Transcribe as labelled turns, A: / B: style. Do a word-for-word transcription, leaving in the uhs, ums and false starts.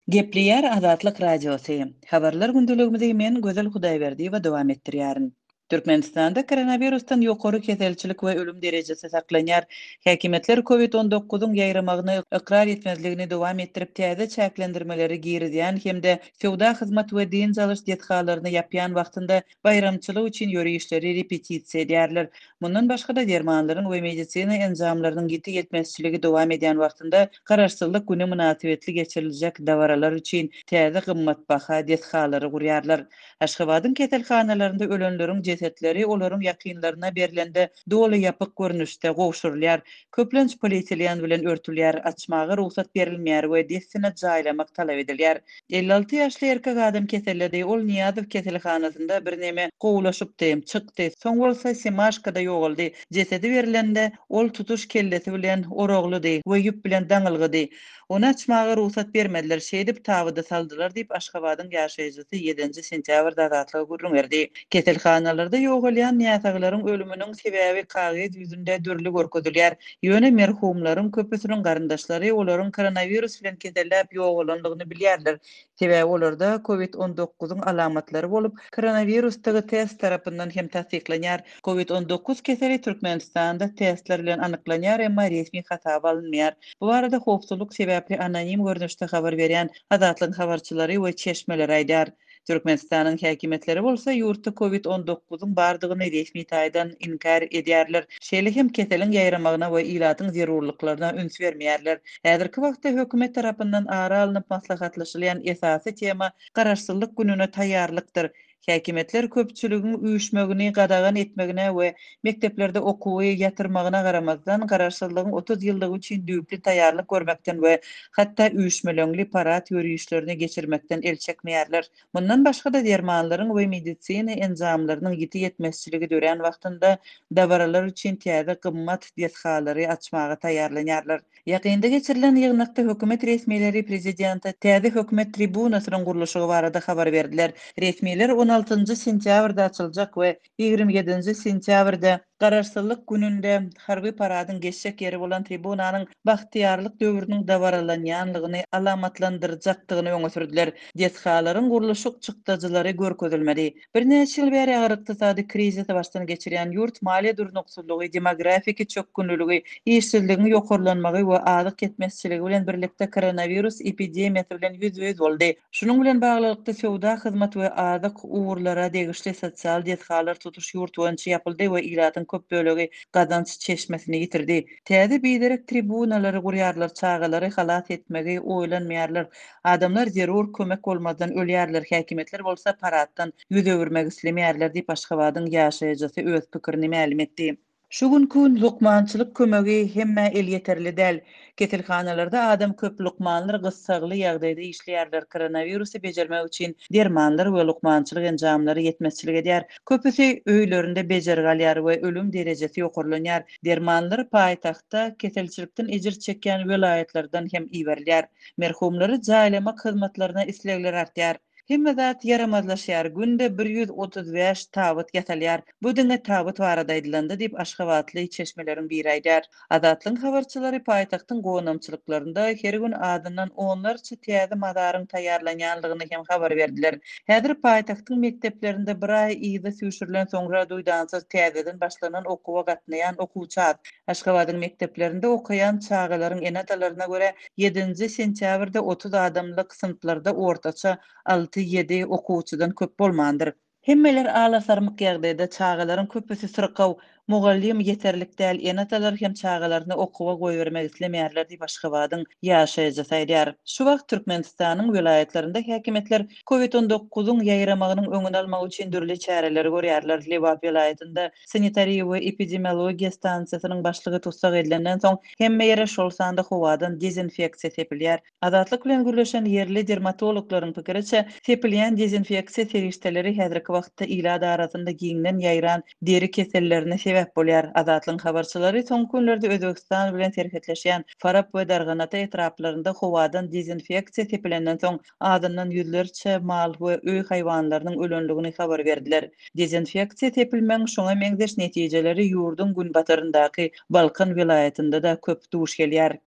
A: Gepleyer Azatlyk Radiosu. Habarlar gündeligimizde men Gözel Hudaýberdi we dowam etdirýärin. Türkmenistanda koronavirusdan ýokary keselçilik we ölüm derejesi saklanýar. Häkimetler covid on dokuzyň ýaýramagyny ikrar etmezligini dowam etdirip täze çäklendirmeleri girizýän hemde sowda hyzmat we din zalyş detgalaryny ýapýan wagtynda bayramçylyk üçin ýörüşleri repetisiýa edýärler. Mundan başga da dermanlaryň we medisina enzamlarynyň giti yetmezçiligi dowam edýän wagtynda garaşsyzlyk güni münasibetli geçiriljek dawaralar üçin täze gymmatbaha detgalary gurýarlar. Aşgabatyň keselhanalaryna ölenleriň cesetleri olaryň ýakynlaryna berilende doly ýapyk görnüşde gowşurulýar. Köplenç polietilen bilen örtülýär, açmagy ruhsat berilmeýär we dessine jaýlamak talap edilýär. elli alty ýaşly erkek adam keselledi. Ol Niýazow keselhanasynda birneme gowlaşypdy, çykdy. Soň bolsa Semaşkada ýogaldy. Jesedi berilende ol tutuş kellesi bilen oraglydy we ýüp bilen daňylgydy. Ona açmagy ruhsat bermediler. Şeýdip tabyda saldylar diýip Aşgabatyň ýaşaýjysy ýedinji sentýabrda Azatlyga gurrun berdi. Keselhanalarda ýogalýan ýataglaryň ölüminiň sebäbi kagyd ýüzünde dürli görkezilýär. Ýöne merhumlaryň köpüsiniň garyndaşlary olaryň koronavirus bilen kesellap ýogalandygyny bilýärler. Sebäbi olarda covid on dokuzyň alamatlary bolup, koronavirusdagy test tarapyndan hem tasdiklanýar. covid on dokuz keseli Türkmenistanda testler bilen anyklanýar, emma resmi hasaba alınmaýar. Bu arada howpsuzlyk sebäpli anonim görnüşde habar berýän Azatlyk habarçylary we çeşmeleri aýdar. Türkmenistanyň häkimetleri bolsa ýurtda covid on dokuzyň bardygyny resmi taýdan inkar edýärler. Şeýle hem keseliň ýaýramagyna we ilatyň zerurlyklaryna üns bermeýärler. Häzirki wagtda hökümet tarapyndan ara alynıp maslahatlaşylan esasy tema garaşsyzlyk gününe taýýarlykdyr. Häkimetler köpçüligiň üýüşmegini gadagan etmegine we mekteplerde okuwy ýatyrmagyna garamazdan garaşsyzlygyň otuz ýyldygy üçin düýpli taýýarlyk görmekden we hatda üýüşmeleňli parat ýörüşlerini geçirmekden el çekmeýärler. Bundan başga da dermanlaryň we medisina enzamlarynyň ýiti ýetmezçiligi dören wagtynda dawaralar üçin täze gymmat detgalary açmagy taýýarlanýarlar. Ýakynda geçirilen ýygnakda hökümet resmiýetleri prezidenti täze hökümet tribunasynyň gurulşygy barada habar berdiler. Resmiýetler on altynjy sentýabrda açyljak we ýigirmi ýedinji sentýabrda garaşsyzlyk gününde harby paradyň geçjek ýeri bolan tribunanyň bagtyarlyk döwrüniň dawaralanýanlygyny alamatlandyrjakdygyny öňe sürdüler. Detgalaryň gurulşyk çykdyjylary görkezilmedi. Bir neçe ýyl bäri agyr ykdysady krizisy başdan geçirýän ýurt maliýe durnuksyzlygy, demografik çökkünlüligi, işsizligiň ýokarlanmagy we azyk yetmezçiligi bilen birlikde koronavirus epidemiýasy bilen ýüz-ýüz boldy. Şunuň bilen baglykda sowda hyzmat we azyk uwurlara degişli sosial detgalar tutuş ýurt boýunça ýapyldy we ilatyň köp bölegi gazanç çeşmesini ýitirdi. Täze biderek tribunalary gurýarlar, çagalary halat etmegi oýlanmaýarlar. Adamlar zerur kömek bolmadan ölýärler. Häkimetler bolsa paratdan ýüz öwürmek islemeýärler diýip Aşgabatyň ýaşaýjysy öz pikirini ma'lum etdi. Şu günkü lukmançylyk kömegi hemme el yeterli däl. Keselhanalarda adam köp lukmanlar gyssagly ýagdaýda işleýärler. Koronavirusy bejermek üçin dermanlar we lukmançylyk enjamlary ýetmezçilik edýär. Köpüsi öýlerinde bejergalýar we ölüm derejesi ýokarlanýar. Dermanlar paýtagtda keselçilikden ejir çekýän welaýatlardan hem iberilýär. Merhumlary jaýlamak hyzmatlaryna islegler artýar. Hemme zat yaramazlaşýar. Günde bir ýüz otuz beş tabyt ýatalýar. Bu diňe tabyt barada aýdylanda diýip Aşgabatly çeşmeleriň biri aýdar. Azatlyň habarçylary paýtagtyň gonamçylyklarynda her gün adyndan onlarça täze madaryň taýýarlanýanlygyny hem habar berdiler. Häzir paýtagtyň mekteplerinde bir aý ýyda süýşürilen soňra duýdansyz täzeden başlanan okuwa gatnaýan okuwçy az. Aşgabatyň mekteplerinde okaýan çagalaryň enatalaryna görä ýedinji sentýabrda otuz adamlyk synplarda ortaça alty ýedi okuwçydan köp bolmandyr. Hemmeler ala sarmyk ýagdaýda çagalaryň köpüsi syrkaw, mugallim ýeterlik däl, enatalar hem çagalaryny okuwa goýbermek islemeýärler diýip Aşgabatyň ýaşaýjysy aýdar. Şu wagt Türkmenistanyň welaýatlarynda häkimetler covid on dokuzyň ýaýramagynyň öňüni almak üçin dürli çäreler görýärler. Lewap welaýatynda sanitariýa we epidemiologiýa stansiýasynyň başlygy tutsak edilenden soň hemme ýere şol sanda howadan dezinfeksiýa sepilýär. Azatlyk bilen gürleşen yerli dermatologlaryň pikiriçe, sepilýän dezinfeksiýa segişdeleri häzirki wagtda ila arasynda giňden ýaýran deri kesellerine sebäp bolýar. Azatlyň habarçylary soň günlerde Özbegistan bilen serhetleşýän Farab we Darganata etraplarynda howadan dezinfeksiýa sepilenden soň adyndan ýüzlerçe mal we öý haýwanlarynyň ölenligini habar berdiler. Dezinfeksiýa sepilmeň şoňa meňzeş netijeleri ýurdun gün bataryndaky Balkan welaýatynda da köp duş gelýär.